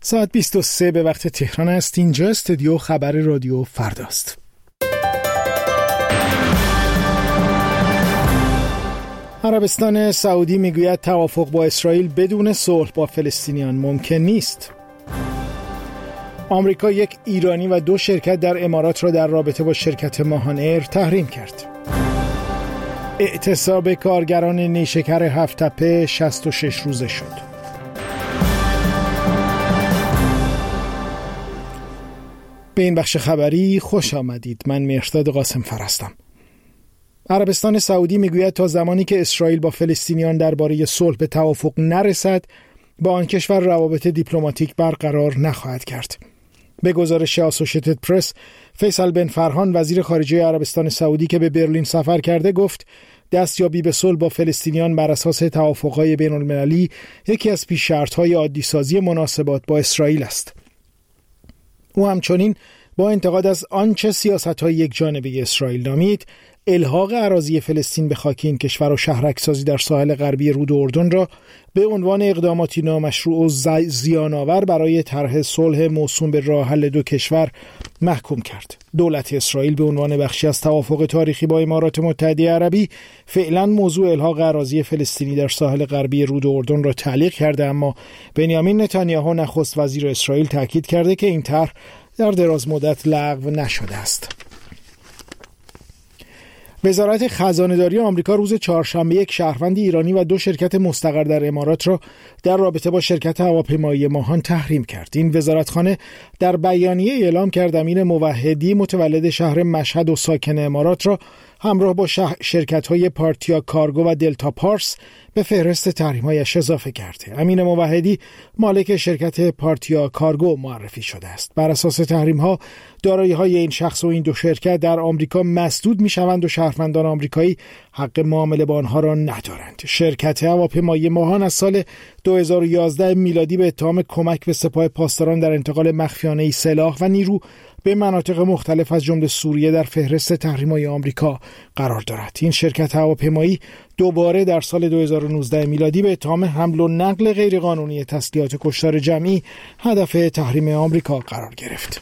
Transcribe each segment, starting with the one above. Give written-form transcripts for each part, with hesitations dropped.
ساعت 23 به وقت تهران است. اینجا استودیو خبر رادیو فرداست. عربستان سعودی میگوید توافق با اسرائیل بدون صلح با فلسطینیان ممکن نیست. آمریکا یک ایرانی و 2 شرکت در امارات را در رابطه با شرکت ماهان ایر تحریم کرد. اعتصاب کارگران نیشکر هفت‌تپه 66 روزه شد. به این بخش خبری خوش آمدید. من مهرداد قاسمفر هستم. عربستان سعودی میگوید تا زمانی که اسرائیل با فلسطینیان درباره صلح به توافق نرسد، با آن کشور روابط دیپلماتیک برقرار نخواهد کرد. به گزارش اسوشییتد پرس، فیصل بن فرهان وزیر خارجه عربستان سعودی که به برلین سفر کرده گفت دستیابی به صلح با فلسطینیان بر اساس توافق‌های بین‌المللی یکی از پیش شرط‌های عادی‌سازی مناسبات با اسرائیل است. او همچنین با انتقاد از آنچه سیاست‌های یکجانبه اسرائیل نامید، الحاق اراضی فلسطین به خاک این کشور و شهرک‌سازی در ساحل غربی رود اردن را به عنوان اقداماتی نامشروع و زیان‌آور برای طرح صلح موسوم به راه حل 2 کشور محکوم کرد. دولت اسرائیل به عنوان بخشی از توافق تاریخی با امارات متحده عربی فعلا موضوع الحاق اراضی فلسطینی در ساحل غربی رود اردن را تعلیق کرده، اما بنیامین نتانیاهو نخست وزیر اسرائیل تاکید کرده که این طرح در دراز مدت لغو نشده است. وزارت خزانه‌داری آمریکا روز چهارشنبه یک شهروند ایرانی و 2 شرکت مستقر در امارات را در رابطه با شرکت هواپیمایی ماهان تحریم کرد. این وزارتخانه در بیانیه اعلام کرد امین موحدی متولد شهر مشهد و ساکن امارات را همراه با شرکت‌های پارتیا کارگو و دلتا پارس به فهرست تحریم‌هایش اضافه کرده. امین موحدی مالک شرکت پارتیا کارگو معرفی شده است. بر اساس تحریم‌ها دارایی‌های این شخص و این 2 شرکت در آمریکا مسدود می‌شوند و شهروندان آمریکایی حق معامله با آنها را ندارند. شرکت هواپیمایی ماهان از سال 2011 میلادی به اتهام کمک به سپاه پاسداران در انتقال مخفیانه سلاح و نیرو به مناطق مختلف از جمله سوریه در فهرست تحریم‌های آمریکا قرار دارد. این شرکت هواپیمایی دوباره در سال 2019 میلادی به اتهام حمل و نقل غیرقانونی تسلیحات کشتار جمعی هدف تحریم آمریکا قرار گرفت.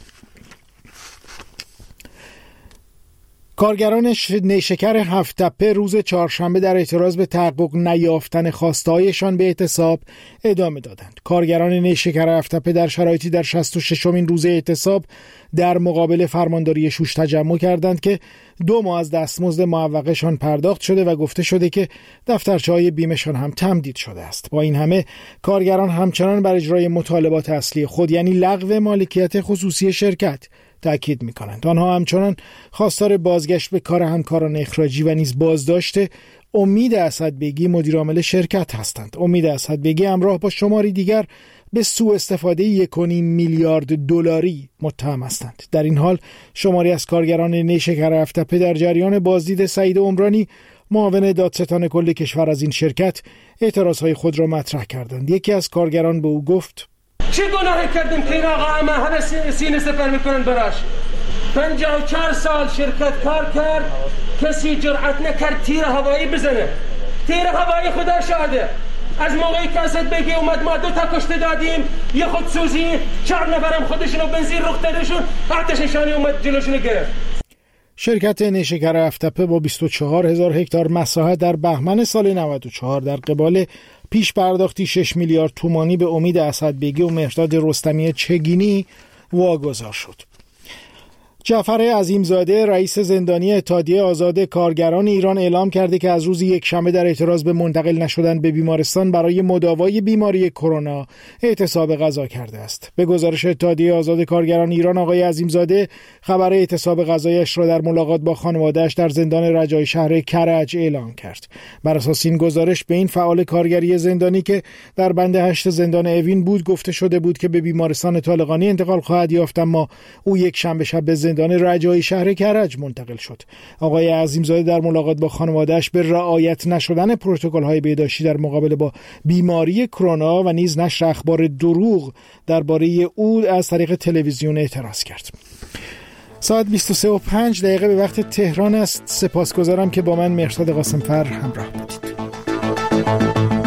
کارگران نیشکر هفت‌تپه روز چهارشنبه در اعتراض به تحقق نیافتن خواسته‌هایشان به اعتصاب ادامه دادند. کارگران نیشکر هفت‌تپه در شرایطی در 66مین روز اعتصاب در مقابل فرمانداری شوش تجمع کردند که 2 ماه از دستمزد معوقشان پرداخت شده و گفته شده که دفترچه‌های بیمه‌شان هم تمدید شده است. با این همه کارگران همچنان بر اجرای مطالبات اصلی خود یعنی لغو مالکیت خصوصی شرکت تأکید می‌کنند. آنها همچنان خواستار بازگشت به کار همکاران اخراجی و نیز بازداشت امید اسدبگی مدیرعامل شرکت هستند. امید اسدبگی همراه با شماری دیگر به سوء استفاده 1.5 میلیارد دلاری متهم هستند. در این حال شماری از کارگران نیشکر هفت‌تپه در جریان بازدید سعید عمرانی معاون دادستان کل کشور از این شرکت اعتراضهای خود را مطرح کردند. یکی از کارگران به او گفت: چه گناهی کردیم که این آقا همه سینه سپر میکنن براش؟ 54 سال شرکت کار کرد، کسی جرأت نکرد تیر هوایی بزنه. تیر هوایی خدا شاهده. از موقعی که اسدبگی اومد ما 2 تا کشته دادیم، یه خودسوزی، 4 نفرم خودشونو بنزین رخترشون آتش نشانی اومد جلوشونو گرفت. شرکت نیشکر هفت‌تپه با 24,000 هکتار مساحت در بهمن سال 94 در قبال پیش پرداختی 6 میلیارد تومانی به امید اسدبگی و مهرداد رستمی چگینی واگذار شد. جعفر عظیمزاده رئیس زندانی اتحادیه آزاد کارگران ایران اعلام کرده که از روز یکشنبه در اعتراض به منتقل نشدن به بیمارستان برای مداوای بیماری کرونا اعتصاب غذا کرده است. به گزارش اتحادیه آزاد کارگران ایران، آقای عظیمزاده خبر اعتصاب غذایش را در ملاقات با خانواده‌اش در زندان رجای شهر کرج اعلام کرد. بر اساس این گزارش به این فعال کارگری زندانی که در بند 8 زندان اوین بود گفته شده بود که به بیمارستان طالقانی انتقال خواهد یافت، اما او یک شنبه شب به زندان رجایی شهر کرج منتقل شد. آقای عظیمزاده در ملاقات با خانواده‌اش به رعایت نشدن پروتکل‌های بهداشتی در مقابله با بیماری کرونا و نیز نشر اخبار دروغ درباره او از طریق تلویزیون اعتراض کرد. ساعت 23:05 به وقت تهران است. سپاسگزارم که با من مهرداد قاسمفر همراه بودید.